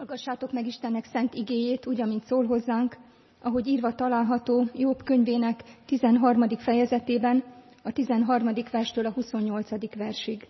Hallgassátok meg Istennek szent igéjét, úgy, amint szól hozzánk, ahogy írva található Jobb könyvének 13. fejezetében, a 13. verstől a 28. versig.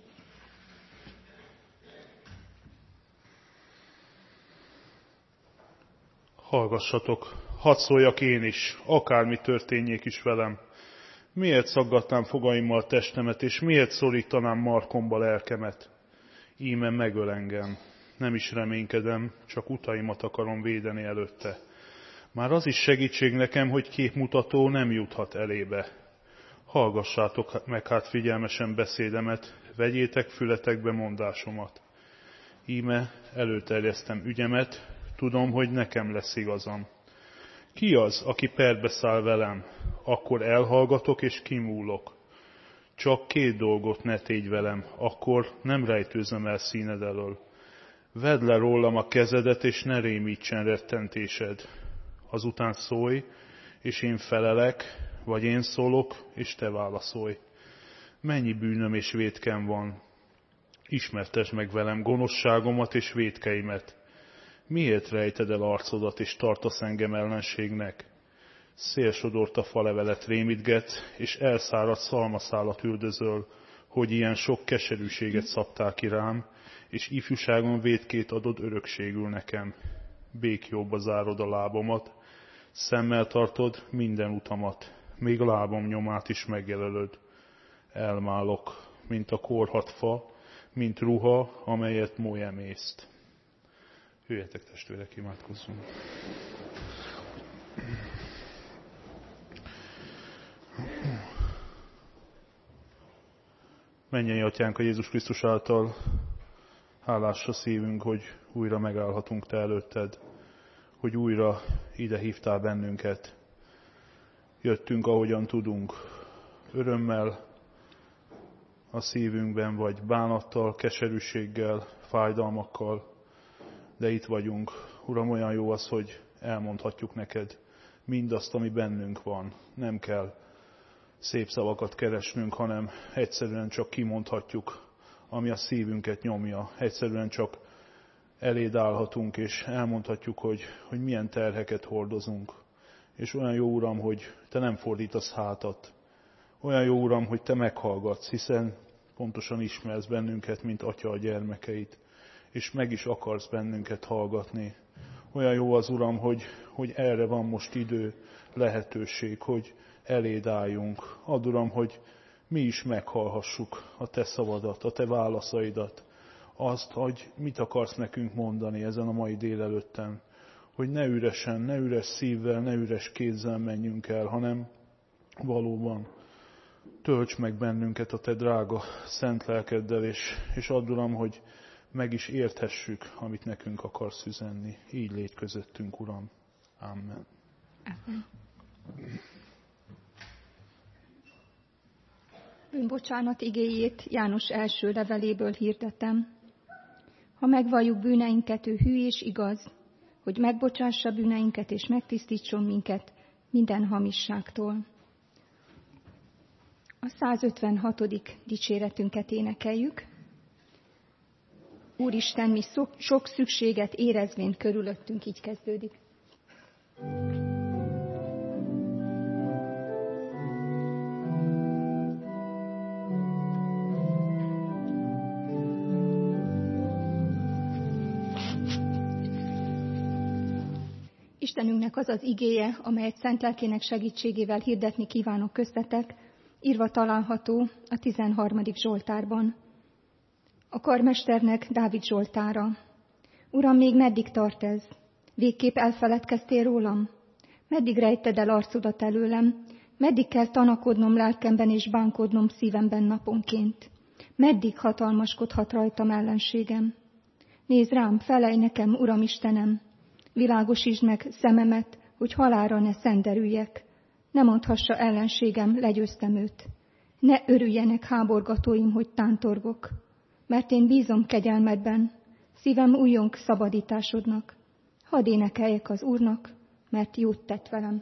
Hallgassatok, hadd szóljak én is, akármi történjék is velem. Miért szaggatnám fogaimmal testemet, és miért szorítanám markomba lelkemet? Íme megöl engem. Nem is reménykedem, csak utaimat akarom védeni előtte. Már az is segítség nekem, hogy képmutató nem juthat elébe. Hallgassátok meg hát figyelmesen beszédemet, vegyétek fületekbe mondásomat. Íme előterjesztem ügyemet, tudom, hogy nekem lesz igazam. Ki az, aki perbe száll velem? Akkor elhallgatok és kimúlok. Csak 2 dolgot ne tégy velem, akkor nem rejtőzöm el színed elől. Vedd le rólam a kezedet, és ne rémítsen rettentésed. Azután szólj, és én felelek, vagy én szólok, és te válaszolj. Mennyi bűnöm és vétkem van? Ismertesd meg velem gonoszságomat és vétkeimet. Miért rejted el arcodat, és tartasz engem ellenségnek? Szélsodorta falevelet rémítgetsz, és elszáradt szalmaszálat üldözöl, hogy ilyen sok keserűséget szabtál ki rám, és ifjúságon vétkét adod örökségül nekem. Békjóba zárod a lábamat, szemmel tartod minden utamat, még lábam nyomát is megjelölöd. Elmálok, mint a korhadt fa, mint ruha, amelyet moly emészt. Jöjjetek testvérek, imádkozzunk. Mennyei Atyánk, a Jézus Krisztus által hálás a szívünk, hogy újra megállhatunk Te előtted, hogy újra ide hívtál bennünket. Jöttünk, ahogyan tudunk, örömmel a szívünkben, vagy bánattal, keserűséggel, fájdalmakkal, de itt vagyunk. Uram, olyan jó az, hogy elmondhatjuk neked mindazt, ami bennünk van. Nem kell szép szavakat keresnünk, hanem egyszerűen csak kimondhatjuk, ami a szívünket nyomja. Egyszerűen csak eléd állhatunk, és elmondhatjuk, hogy milyen terheket hordozunk. És olyan jó, Uram, hogy Te nem fordítasz hátat. Olyan jó, Uram, hogy Te meghallgatsz, hiszen pontosan ismersz bennünket, mint Atya a gyermekeit, és meg is akarsz bennünket hallgatni. Olyan jó az, Uram, hogy erre van most idő, lehetőség, hogy eléd álljunk. Add, Uram, hogy mi is meghallhassuk a Te szavadat, a Te válaszaidat, azt, hogy mit akarsz nekünk mondani ezen a mai délelőtten, hogy ne üresen, ne üres szívvel, ne üres kézzel menjünk el, hanem valóban tölts meg bennünket a Te drága szent lelkeddel, és add, Uram, hogy meg is érthessük, amit nekünk akarsz üzenni. Így légy közöttünk, Uram. Amen. Amen. Bűnbocsánat igéjét János első leveléből hirdetem. Ha megvalljuk bűneinket, ő hű és igaz, hogy megbocsássa bűneinket és megtisztítson minket minden hamisságtól. A 156. dicséretünket énekeljük. Úristen, mi sok szükséget érezvén körülöttünk, így kezdődik. Istenünknek az az igéje, amelyet szent lelkének segítségével hirdetni kívánok köztetek, írva található a 13. Zsoltárban. A karmesternek Dávid Zsoltára. Uram, még meddig tart ez? Végképp elfeledkeztél rólam? Meddig rejted el arcodat előlem? Meddig kell tanakodnom lelkemben és bánkodnom szívemben naponként? Meddig hatalmaskodhat rajtam ellenségem? Nézd rám, felej nekem, Uram Istenem! Világosítsd meg szememet, hogy halálra ne szenderüljek. Ne mondhassa ellenségem, legyőztem őt. Ne örüljenek háborgatóim, hogy tántorgok. Mert én bízom kegyelmedben, szívem újjong szabadításodnak. Hadd énekeljek az Úrnak, mert jót tett velem.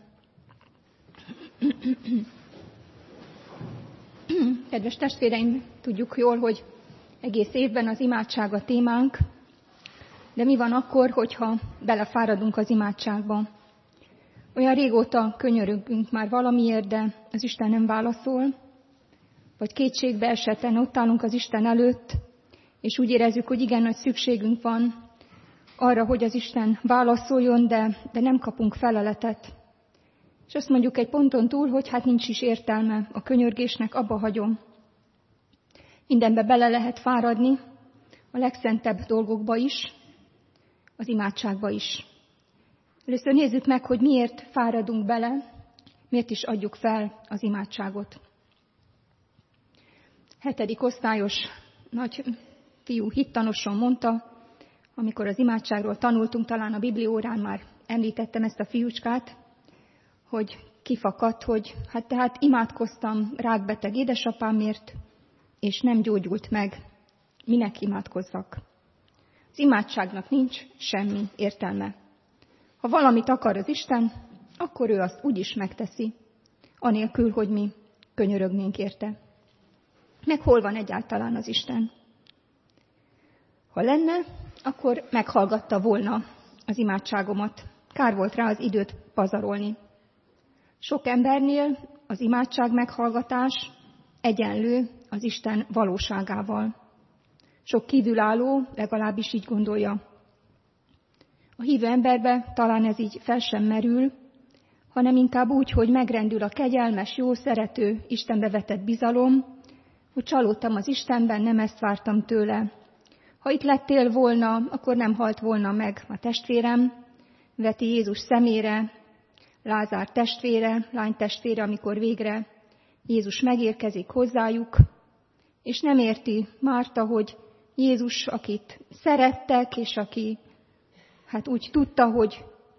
Kedves testvéreim, tudjuk jól, hogy egész évben az imádság a témánk, De mi van akkor, hogyha belefáradunk az imádságba? Olyan régóta könyörögünk már valamiért, de az Isten nem válaszol, vagy kétségbe esetten ott állunk az Isten előtt, és úgy érezzük, hogy igen nagy szükségünk van arra, hogy az Isten válaszoljon, de nem kapunk feleletet. És azt mondjuk egy ponton túl, hogy hát nincs is értelme a könyörgésnek, abba hagyom. Mindenbe bele lehet fáradni, a legszentebb dolgokba is, az imádságba is. Először nézzük meg, hogy miért fáradunk bele, miért is adjuk fel az imádságot. 7. osztályos nagy fiú hittanosan mondta, amikor az imádságról tanultunk, talán a bibliórán már említettem ezt a fiúcskát, hogy kifakadt, hogy tehát imádkoztam rákbeteg édesapámért, és nem gyógyult meg. Minek imádkozzak? Az imádságnak nincs semmi értelme. Ha valamit akar az Isten, akkor ő azt úgyis megteszi, anélkül, hogy mi könyörögnénk érte. Meg hol van egyáltalán az Isten? Ha lenne, akkor meghallgatta volna az imádságomat. Kár volt rá az időt pazarolni. Sok embernél az imádság meghallgatás egyenlő az Isten valóságával. Sok kívülálló legalábbis így gondolja. A hívő emberbe talán ez így fel sem merül, hanem inkább úgy, hogy megrendül a kegyelmes, jó, szerető, Istenbe vetett bizalom, hogy csalódtam az Istenben, nem ezt vártam tőle. Ha itt lettél volna, akkor nem halt volna meg a testvérem, veti Jézus szemére, Lázár testvére, lány testvére, amikor végre Jézus megérkezik hozzájuk, és nem érti Márta, hogy Jézus, akit szerettek, és aki úgy tudta, hogy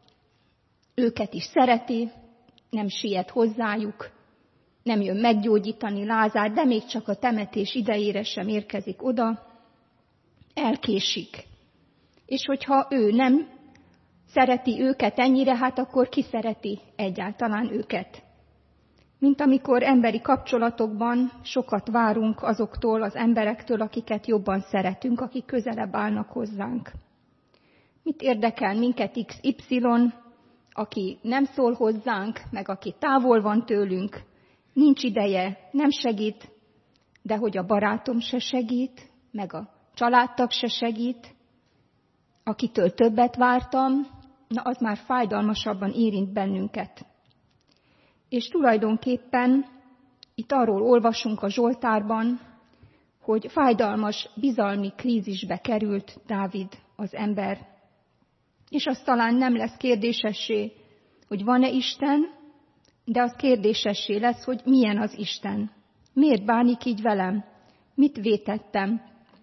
őket is szereti, nem siet hozzájuk, nem jön meggyógyítani Lázár, de még csak a temetés idejére sem érkezik oda, elkésik. És hogyha ő nem szereti őket ennyire, akkor ki szereti egyáltalán őket? Mint amikor emberi kapcsolatokban sokat várunk azoktól az emberektől, akiket jobban szeretünk, akik közelebb állnak hozzánk. Mit érdekel minket XY, aki nem szól hozzánk, meg aki távol van tőlünk, nincs ideje, nem segít, de hogy a barátom se segít, meg a családtag se segít, akitől többet vártam, na az már fájdalmasabban érint bennünket. És tulajdonképpen itt arról olvasunk a Zsoltárban, hogy fájdalmas, bizalmi krízisbe került Dávid, az ember. És az talán nem lesz kérdésessé, hogy van-e Isten, de az kérdésessé lesz, hogy milyen az Isten. Miért bánik így velem? Mit vétettem?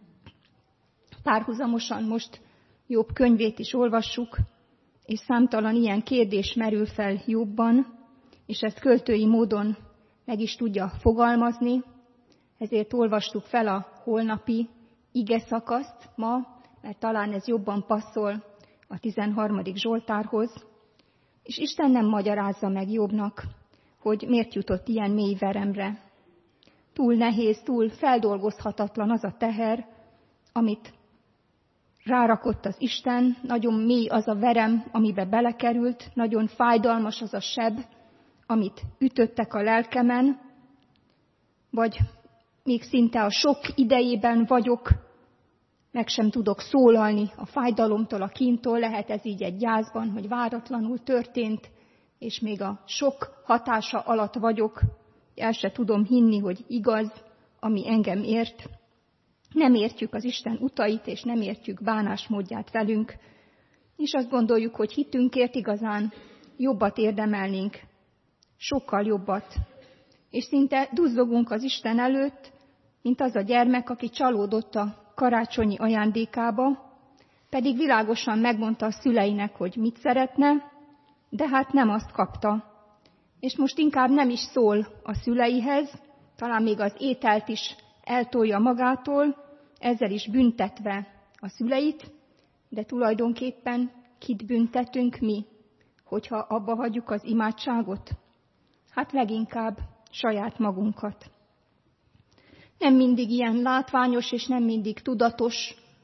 Párhuzamosan most Jobb könyvét is olvassuk, és számtalan ilyen kérdés merül fel Jobban, és ezt költői módon meg is tudja fogalmazni, ezért olvastuk fel a holnapi ige szakaszt ma, mert talán ez jobban passzol a 13. Zsoltárhoz, és Isten nem magyarázza meg Jobbnak, hogy miért jutott ilyen mély veremre. Túl nehéz, túl feldolgozhatatlan az a teher, amit rárakott az Isten, nagyon mély az a verem, amibe belekerült, nagyon fájdalmas az a seb, amit ütöttek a lelkemen, vagy még szinte a sok idejében vagyok, meg sem tudok szólalni a fájdalomtól, a kíntól, lehet ez így egy gyászban, hogy váratlanul történt, és még a sok hatása alatt vagyok, el se tudom hinni, hogy igaz, ami engem ért. Nem értjük az Isten utait, és nem értjük bánásmódját velünk, és azt gondoljuk, hogy hitünkért igazán jobbat érdemelnénk, sokkal jobbat. És szinte duzzogunk az Isten előtt, mint az a gyermek, aki csalódott a karácsonyi ajándékába, pedig világosan megmondta a szüleinek, hogy mit szeretne, de nem azt kapta. És most inkább nem is szól a szüleihez, talán még az ételt is eltolja magától, ezzel is büntetve a szüleit, de tulajdonképpen kit büntetünk mi, hogyha abba hagyjuk az imádságot? Leginkább saját magunkat. Nem mindig ilyen látványos és nem mindig tudatos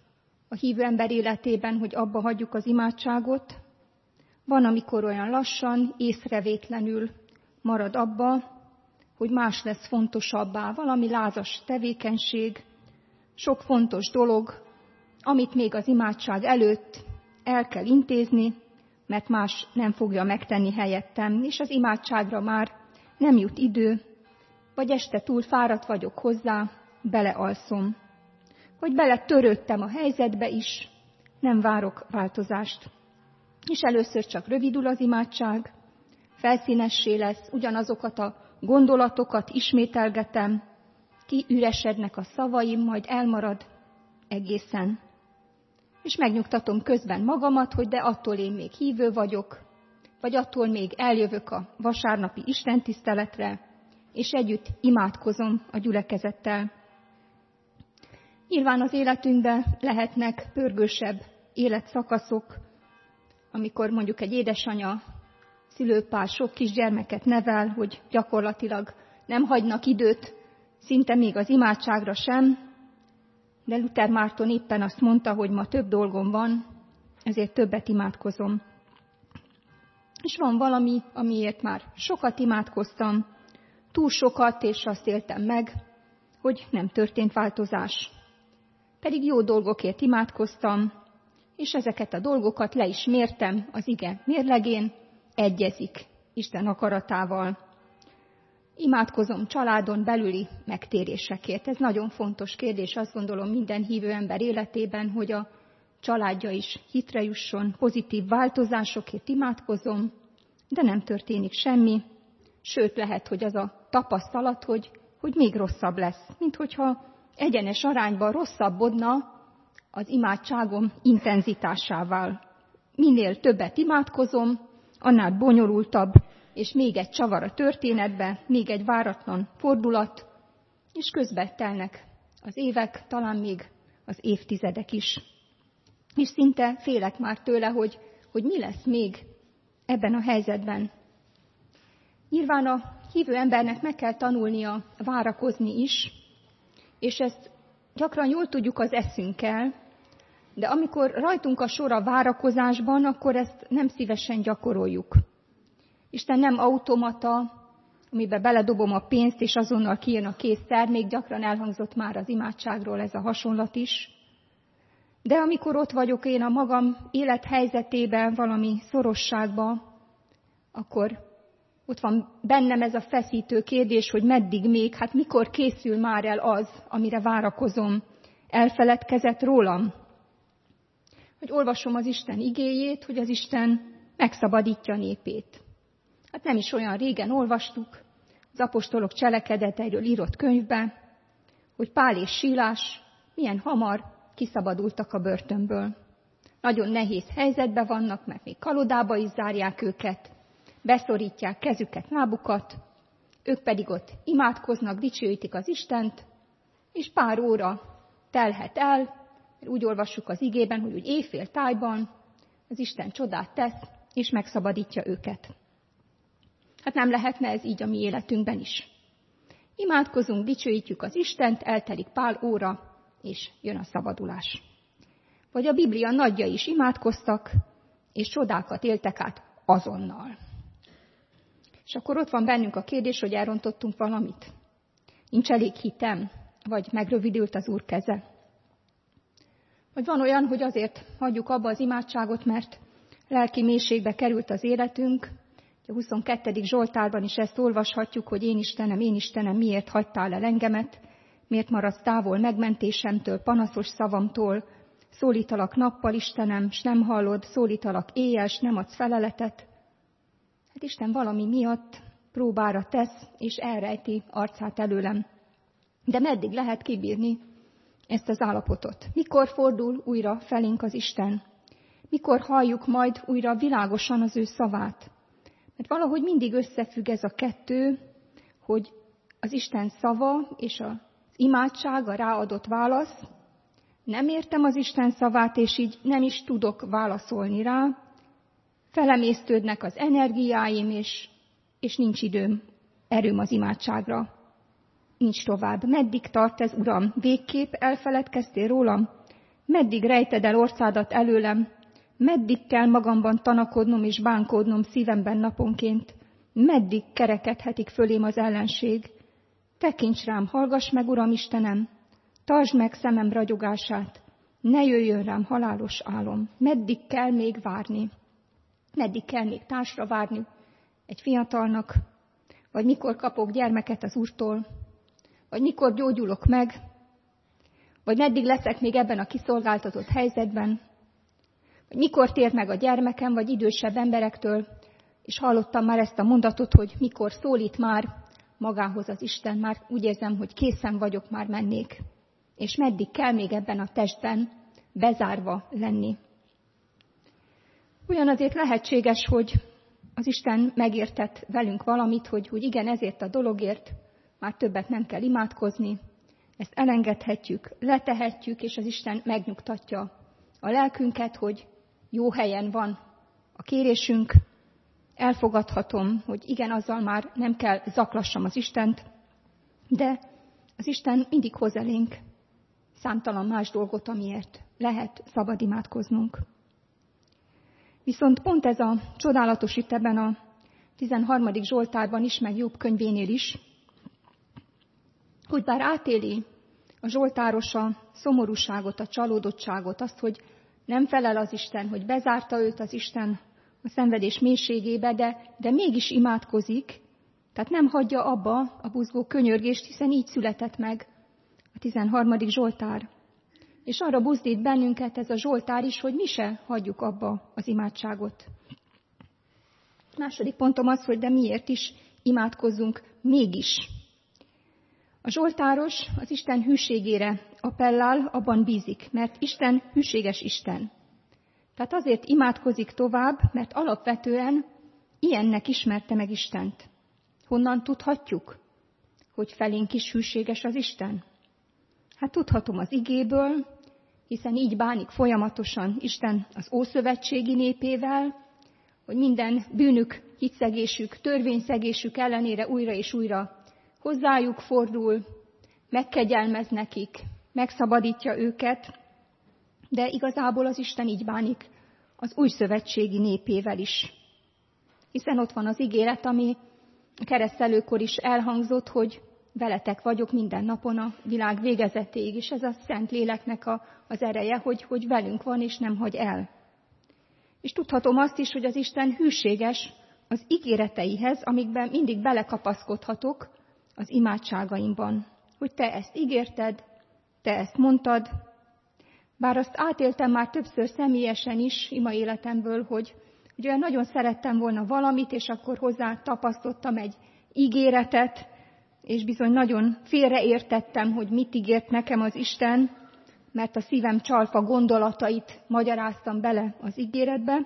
a hívő ember életében, hogy abba hagyjuk az imádságot. Van, amikor olyan lassan, észrevétlenül marad abba, hogy más lesz fontosabbá, valami lázas tevékenység, sok fontos dolog, amit még az imádság előtt el kell intézni, mert más nem fogja megtenni helyettem, és az imádságra már nem jut idő, vagy este túl fáradt vagyok hozzá, belealszom. Vagy beletörődtem a helyzetbe is, nem várok változást. És először csak rövidül az imádság, felszínessé lesz, ugyanazokat a gondolatokat ismételgetem, kiüresednek a szavaim, majd elmarad egészen. És megnyugtatom közben magamat, hogy de attól én még hívő vagyok, vagy attól még eljövök a vasárnapi istentiszteletre, és együtt imádkozom a gyülekezettel. Nyilván az életünkben lehetnek pörgősebb életszakaszok, amikor mondjuk egy édesanya, szülőpár sok kisgyermeket nevel, hogy gyakorlatilag nem hagynak időt, szinte még az imádságra sem, de Luther Márton éppen azt mondta, hogy ma több dolgom van, ezért többet imádkozom. És van valami, amiért már sokat imádkoztam, túl sokat, és azt éltem meg, hogy nem történt változás. Pedig jó dolgokért imádkoztam, és ezeket a dolgokat le is mértem az ige mérlegén, egyezik Isten akaratával. Imádkozom családon belüli megtérésekért. Ez nagyon fontos kérdés, azt gondolom minden hívő ember életében, hogy a családja is hitre jusson, pozitív változásokért imádkozom, de nem történik semmi. Sőt, lehet, hogy az a tapasztalat, hogy még rosszabb lesz, mint hogyha egyenes arányban rosszabbodna az imádságom intenzitásával. Minél többet imádkozom, annál bonyolultabb, és még egy csavar a történetbe, még egy váratlan fordulat, és közben telnek az évek, talán még az évtizedek is. És szinte félek már tőle, hogy mi lesz még ebben a helyzetben. Nyilván a hívő embernek meg kell tanulnia várakozni is, és ezt gyakran jól tudjuk az eszünkkel, de amikor rajtunk a sor a várakozásban, akkor ezt nem szívesen gyakoroljuk. Isten nem automata, amiben beledobom a pénzt, és azonnal kijön a kész termék, gyakran elhangzott már az imádságról ez a hasonlat is. De amikor ott vagyok én a magam élethelyzetében, valami szorosságban, akkor ott van bennem ez a feszítő kérdés, hogy meddig még, hát mikor készül már el az, amire várakozom, elfeledkezett rólam. Hogy olvasom az Isten igéjét, hogy az Isten megszabadítja népét. Hát nem is olyan régen olvastuk az apostolok cselekedeteiről írott könyvbe, hogy Pál és Sílás milyen hamar kiszabadultak a börtönből. Nagyon nehéz helyzetben vannak, mert még kalodába is zárják őket, beszorítják kezüket, lábukat, ők pedig ott imádkoznak, dicsőítik az Istent, és pár óra telhet el, úgy olvassuk az igében, hogy úgy éjféltájban az Isten csodát tesz, és megszabadítja őket. Hát nem lehetne ez így a mi életünkben is. Imádkozunk, dicsőítjük az Istent, eltelik pár óra, és jön a szabadulás. Vagy a Biblia nagyjai is imádkoztak, és csodákat éltek át azonnal. És akkor ott van bennünk a kérdés, hogy elrontottunk valamit. Nincs elég hitem, vagy megrövidült az Úr keze. Vagy van olyan, hogy azért hagyjuk abba az imádságot, mert lelki mélységbe került az életünk. A 22. Zsoltárban is ezt olvashatjuk, hogy én Istenem, miért hagytál el engemet, miért maradsz távol megmentésemtől, panaszos szavamtól, szólítalak nappal, Istenem, s nem hallod, szólítalak éjjel, s nem adsz feleletet. Hát Isten valami miatt próbára tesz, és elrejti arcát előlem. De meddig lehet kibírni ezt az állapotot? Mikor fordul újra felénk az Isten? Mikor halljuk majd újra világosan az ő szavát? Mert valahogy mindig összefügg ez a kettő, hogy az Isten szava és az imádság, a ráadott válasz. Nem értem az Isten szavát, és így nem is tudok válaszolni rá. Felemésztődnek az energiáim, és nincs időm, erőm az imádságra. Nincs tovább. Meddig tart ez, Uram? Végképp elfeledkeztél rólam? meddig rejted el orcádat előlem, meddig kell magamban tanakodnom és bánkodnom szívemben naponként, meddig kerekedhetik fölém az ellenség. Tekints rám, hallgass meg, Uram Istenem, tartsd meg szemem ragyogását, ne jöjjön rám halálos álom. Meddig kell még várni? Meddig kell még társra várni egy fiatalnak? Vagy mikor kapok gyermeket az Úrtól? Vagy mikor gyógyulok meg? Vagy meddig leszek még ebben a kiszolgáltatott helyzetben? Vagy mikor tér meg a gyermekem, vagy idősebb emberektől? És hallottam már ezt a mondatot, hogy mikor szólít már magához az Isten, már úgy érzem, hogy készen vagyok, már mennék. És meddig kell még ebben a testben bezárva lenni? Olyan azért lehetséges, hogy az Isten megértett velünk valamit, hogy igen, ezért a dologért már többet nem kell imádkozni, ezt elengedhetjük, letehetjük, és az Isten megnyugtatja a lelkünket, hogy jó helyen van a kérésünk, elfogadhatom, hogy igen, azzal már nem kell zaklassam az Istent, de az Isten mindig hoz elénk számtalan más dolgot, amiért lehet szabad imádkoznunk. Viszont pont ez a csodálatos itt ebben a 13. Zsoltárban is, meg Jobb könyvénél is, hogy bár átéli a zsoltáros a szomorúságot, a csalódottságot, azt, hogy nem felel az Isten, hogy bezárta őt az Isten a szenvedés mélységébe, de mégis imádkozik, tehát nem hagyja abba a buzgó könyörgést, hiszen így született meg a 13. Zsoltár. És arra buzdít bennünket ez a Zsoltár is, hogy mi se hagyjuk abba az imádságot. Második pontom az, hogy de miért is imádkozzunk mégis. A zsoltáros az Isten hűségére appellál, abban bízik, mert Isten hűséges Isten. Tehát azért imádkozik tovább, mert alapvetően ilyennek ismerte meg Istent. Honnan tudhatjuk, hogy felénk is hűséges az Isten? Hát tudhatom az igéből, hiszen így bánik folyamatosan Isten az ószövetségi népével, hogy minden bűnük, hitszegésük, törvényszegésük ellenére újra és újra hozzájuk fordul, megkegyelmez nekik, megszabadítja őket, de igazából az Isten így bánik az újszövetségi népével is. Hiszen ott van az ígéret, ami a keresztelőkor is elhangzott, hogy veletek vagyok minden napon a világ végezetéig, és ez a Szent Léleknek az ereje, hogy velünk van, és nem hagy el. És tudhatom azt is, hogy az Isten hűséges az ígéreteihez, amikben mindig belekapaszkodhatok az imádságaimban. Hogy te ezt ígérted, te ezt mondtad, bár azt átéltem már többször személyesen is ima életemből, hogy olyan nagyon szerettem volna valamit, és akkor hozzá tapasztottam egy ígéretet, és bizony nagyon félreértettem, hogy mit ígért nekem az Isten, mert a szívem csalfa gondolatait magyaráztam bele az ígéretbe.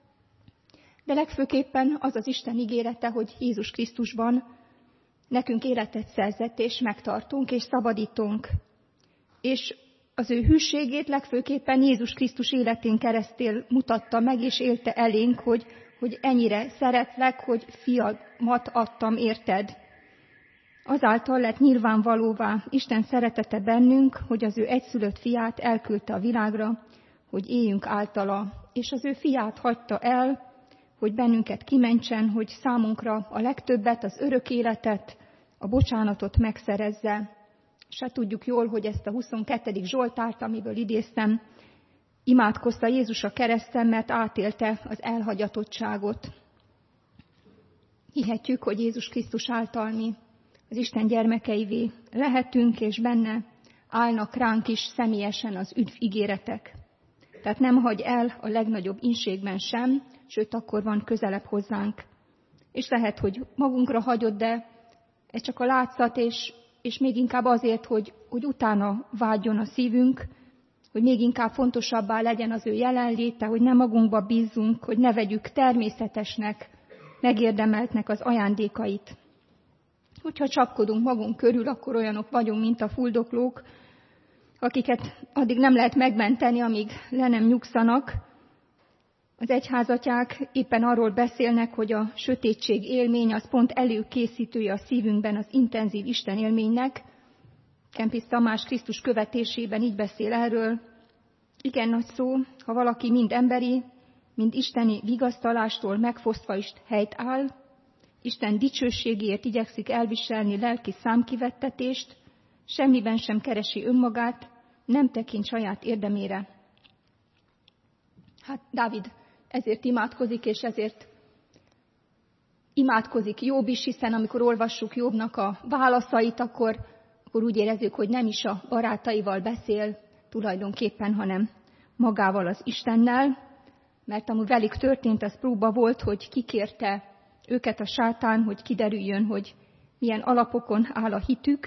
De legfőképpen az az Isten ígérete, hogy Jézus Krisztusban nekünk életet szerzett, és megtartunk, és szabadítunk. És az ő hűségét legfőképpen Jézus Krisztus életén keresztül mutatta meg, és élte elénk, hogy ennyire szeretlek, hogy fiamat adtam érted. Azáltal lett nyilvánvalóvá Isten szeretete bennünk, hogy az ő egyszülött fiát elküldte a világra, hogy éljünk általa, és az ő fiát hagyta el, hogy bennünket kimentsen, hogy számunkra a legtöbbet, az örök életet, a bocsánatot megszerezze. És hát tudjuk jól, hogy ezt a 22. Zsoltárt, amiből idéztem, imádkozta Jézus a kereszten, mert átélte az elhagyatottságot. Hihetjük, hogy Jézus Krisztus által mi az Isten gyermekeivé lehetünk, és benne állnak ránk is személyesen az üdv ígéretek. Tehát nem hagy el a legnagyobb ínségben sem, sőt, akkor van közelebb hozzánk. És lehet, hogy magunkra hagyod, de ez csak a látszat, és még inkább azért, hogy utána vágyjon a szívünk, hogy még inkább fontosabbá legyen az ő jelenléte, hogy ne magunkba bízzunk, hogy ne vegyük természetesnek, megérdemeltnek az ajándékait. Hogyha csapkodunk magunk körül, akkor olyanok vagyunk, mint a fuldoklók, akiket addig nem lehet megmenteni, amíg le nem nyugszanak. Az egyházatják éppen arról beszélnek, hogy a sötétség élmény az pont előkészítője a szívünkben az intenzív Isten élménynek. Kempis Tamás Krisztus követésében így beszél erről. Igen nagy szó, ha valaki mind emberi, mind isteni vigasztalástól megfosztva is helyt áll, Isten dicsőségéért igyekszik elviselni lelki számkivettetést, semmiben sem keresi önmagát, nem tekint saját érdemére. Hát Dávid ezért imádkozik, és ezért imádkozik Jobb is, hiszen amikor olvassuk Jobbnak a válaszait, akkor úgy érezzük, hogy nem is a barátaival beszél tulajdonképpen, hanem magával, az Istennel, mert amúgy velük történt, az próba volt, hogy kikérte őket a sátán, hogy kiderüljön, hogy milyen alapokon áll a hitük,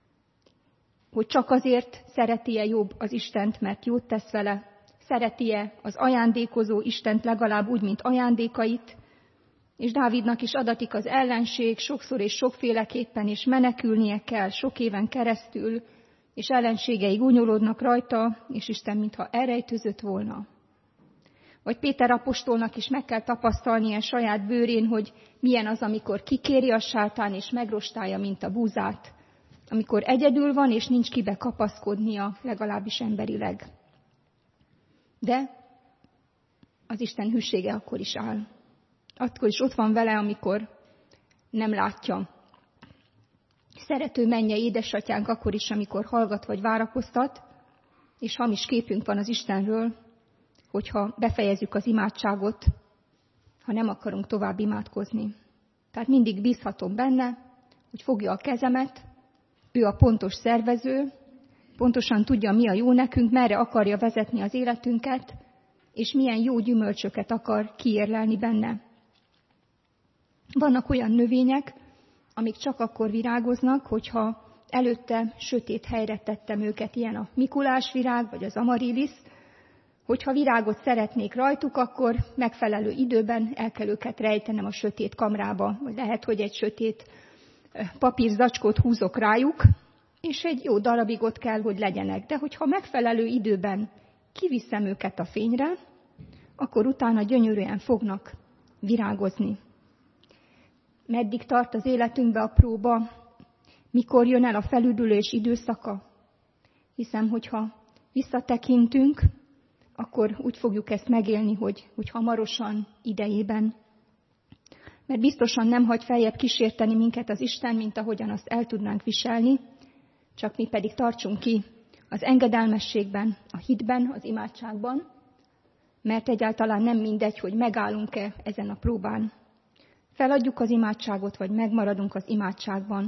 hogy csak azért szereti-e Jobb az Istent, mert jót tesz vele, szereti-e az ajándékozó Istent legalább úgy, mint ajándékait, és Dávidnak is adatik az ellenség sokszor és sokféleképpen, és menekülnie kell sok éven keresztül, és ellenségei gúnyolódnak rajta, és Isten mintha elrejtőzött volna. Vagy Péter apostolnak is meg kell tapasztalnia saját bőrén, hogy milyen az, amikor kikéri a sátán, és megrostálja, mint a búzát, amikor egyedül van, és nincs kibe kapaszkodnia, legalábbis emberileg. De az Isten hűsége akkor is áll. Akkor is ott van vele, amikor nem látja. Szerető mennyei édesatyánk akkor is, amikor hallgat vagy várakoztat, és hamis képünk van az Istenről, hogyha befejezzük az imádságot, ha nem akarunk tovább imádkozni. Tehát mindig bízhatom benne, hogy fogja a kezemet, ő a pontos szervező, pontosan tudja, mi a jó nekünk, merre akarja vezetni az életünket, és milyen jó gyümölcsöket akar kiérlelni benne. Vannak olyan növények, amik csak akkor virágoznak, hogyha előtte sötét helyre tettem őket, ilyen a mikulásvirág vagy az amarilisz. Hogyha virágot szeretnék rajtuk, akkor megfelelő időben el kell őket rejtenem a sötét kamrába, vagy lehet, hogy egy sötét papírzacskót húzok rájuk, és egy jó darabig ott kell, hogy legyenek. De hogyha megfelelő időben kiviszem őket a fényre, akkor utána gyönyörűen fognak virágozni. Meddig tart az életünkbe a próba? Mikor jön el a felüdülés időszaka? Hiszem, hogyha visszatekintünk, akkor úgy fogjuk ezt megélni, hogy hamarosan, idejében. Mert biztosan nem hagy feljebb kísérteni minket az Isten, mint ahogyan azt el tudnánk viselni, csak mi pedig tartsunk ki az engedelmességben, a hitben, az imádságban, mert egyáltalán nem mindegy, hogy megállunk-e ezen a próbán. Feladjuk az imádságot, vagy megmaradunk az imádságban.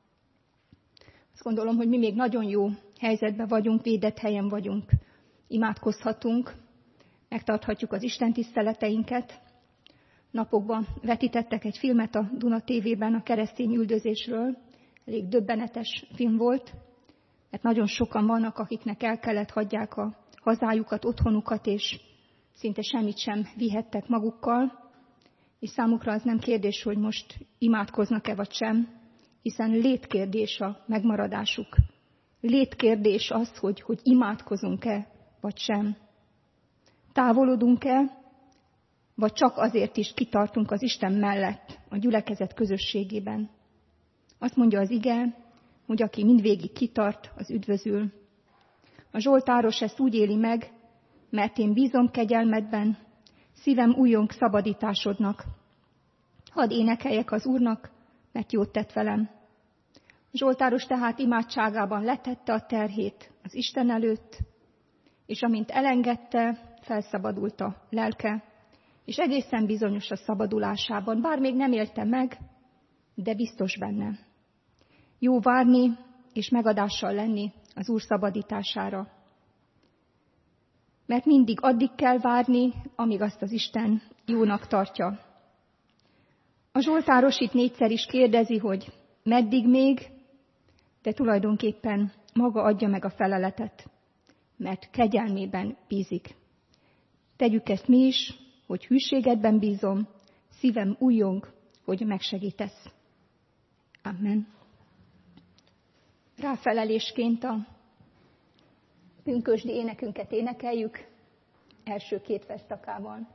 Azt gondolom, hogy mi még nagyon jó helyzetben vagyunk, védett helyen vagyunk. Imádkozhatunk, megtarthatjuk az Isten tiszteleteinket. Napokban vetítettek egy filmet a Duna TV-ben a keresztény üldözésről. Elég döbbenetes film volt, mert nagyon sokan vannak, akiknek el kellett hagyják a hazájukat, otthonukat, és szinte semmit sem vihettek magukkal. És számukra az nem kérdés, hogy most imádkoznak-e vagy sem, hiszen létkérdés a megmaradásuk. Létkérdés az, hogy imádkozunk-e vagy sem. Távolodunk-e, vagy csak azért is kitartunk az Isten mellett, a gyülekezet közösségében. Azt mondja az ige, hogy aki mindvégig kitart, az üdvözül. A zsoltáros ezt úgy éli meg, mert én bízom kegyelmedben, szívem újjong szabadításodnak. Hadd énekeljek az Úrnak, mert jót tett velem. Zsoltáros tehát imádságában letette a terhét az Isten előtt, és amint elengedte, felszabadult a lelke, és egészen bizonyos a szabadulásában, bár még nem élte meg, de biztos benne. Jó várni és megadással lenni az Úr szabadítására. Mert mindig addig kell várni, amíg azt az Isten jónak tartja. A zsoltáros itt 4-szer is kérdezi, hogy meddig még, de tulajdonképpen maga adja meg a feleletet, mert kegyelmében bízik. Tegyük ezt mi is, hogy hűségedben bízom, szívem újjong, hogy megsegítesz. Amen. Ráfelelésként a pünkösdi énekünket énekeljük első 2 verszakával.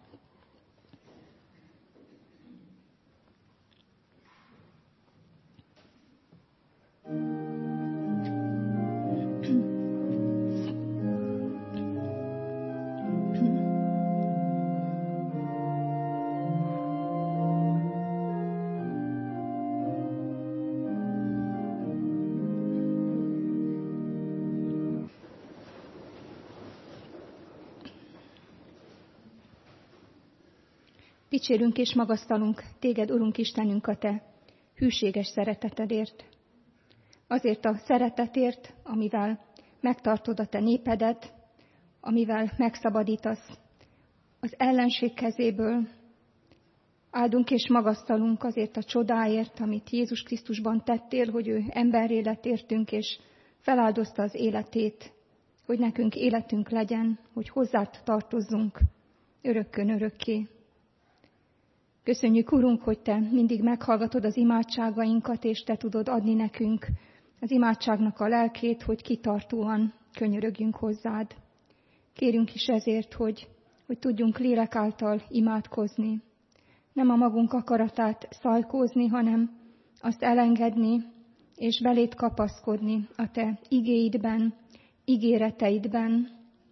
Dicsérünk és magasztalunk téged, Urunk Istenünk, a te hűséges szeretetedért. Azért a szeretetért, amivel megtartod a te népedet, amivel megszabadítasz az ellenség kezéből. Áldunk és magasztalunk azért a csodáért, amit Jézus Krisztusban tettél, hogy ő emberré lett értünk, és feláldozta az életét, hogy nekünk életünk legyen, hogy hozzád tartozzunk örökkön örökké. Köszönjük, Urunk, hogy te mindig meghallgatod az imádságainkat, és te tudod adni nekünk az imádságnak a lelkét, hogy kitartóan könyörögjünk hozzád. Kérünk is ezért, hogy tudjunk lélek által imádkozni. Nem a magunk akaratát szajkózni, hanem azt elengedni, és beléd kapaszkodni a te igéidben, ígéreteidben.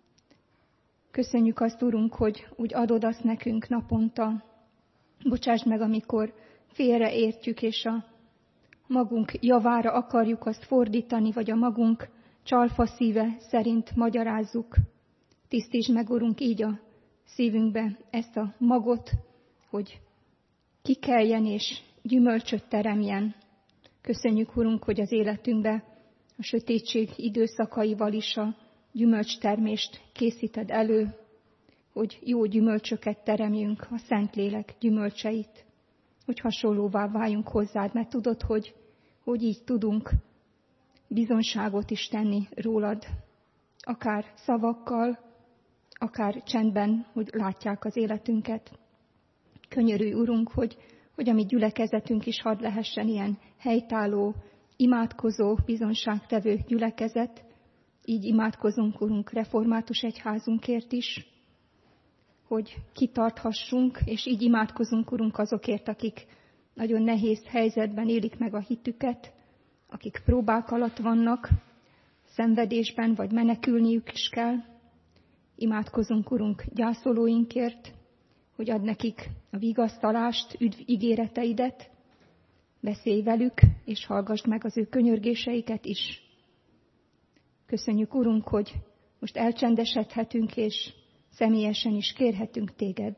Köszönjük azt, Urunk, hogy úgy adod azt nekünk naponta. Bocsásd meg, amikor félreértjük, és a magunk javára akarjuk azt fordítani, vagy a magunk csalfa szíve szerint magyarázzuk. Tisztítsd meg, Urunk, így a szívünkbe ezt a magot, hogy kikeljen és gyümölcsöt teremjen. Köszönjük, Urunk, hogy az életünkbe a sötétség időszakaival is a gyümölcstermést készíted elő, hogy jó gyümölcsöket teremjünk, a Szentlélek gyümölcseit, hogy hasonlóvá váljunk hozzád, mert tudod, hogy így tudunk bizonságot is tenni rólad, akár szavakkal, akár csendben, hogy látják az életünket. Könyörülj, Urunk, hogy a mi gyülekezetünk is hadd lehessen ilyen helytálló, imádkozó, bizonságtevő gyülekezet. Így imádkozunk, Urunk, református egyházunkért is, hogy kitarthassunk, és így imádkozunk, Urunk, azokért, akik nagyon nehéz helyzetben élik meg a hitüket, akik próbák alatt vannak, szenvedésben, vagy menekülniük is kell. Imádkozunk, Urunk, gyászolóinkért, hogy ad nekik a vigasztalást, üdv ígéreteidet, beszélj velük, és hallgassd meg az ő könyörgéseiket is. Köszönjük, Urunk, hogy most elcsendesedhetünk, és személyesen is kérhetünk téged.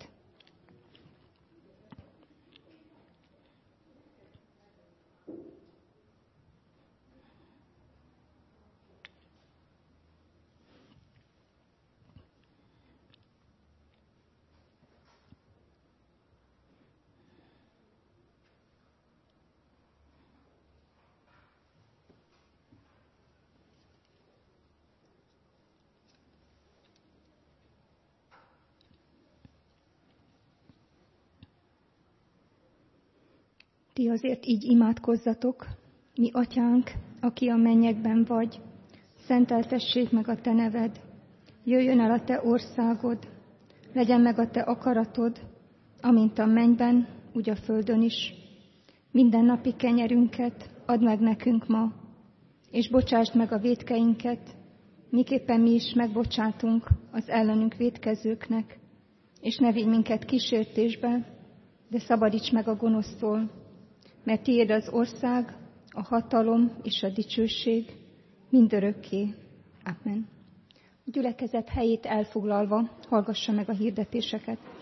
Ti azért így imádkozzatok, mi atyánk, aki a mennyekben vagy, szenteltessék meg a te neved, jöjjön el a te országod, legyen meg a te akaratod, amint a mennyben, úgy a földön is. Minden napi kenyerünket add meg nekünk ma, és bocsásd meg a vétkeinket, miképpen mi is megbocsátunk az ellenünk vétkezőknek, és ne vigy minket kísértésbe, de szabadíts meg a gonosztól, mert tiéd az ország, a hatalom és a dicsőség mindörökké. Amen. A gyülekezet helyét elfoglalva hallgassa meg a hirdetéseket.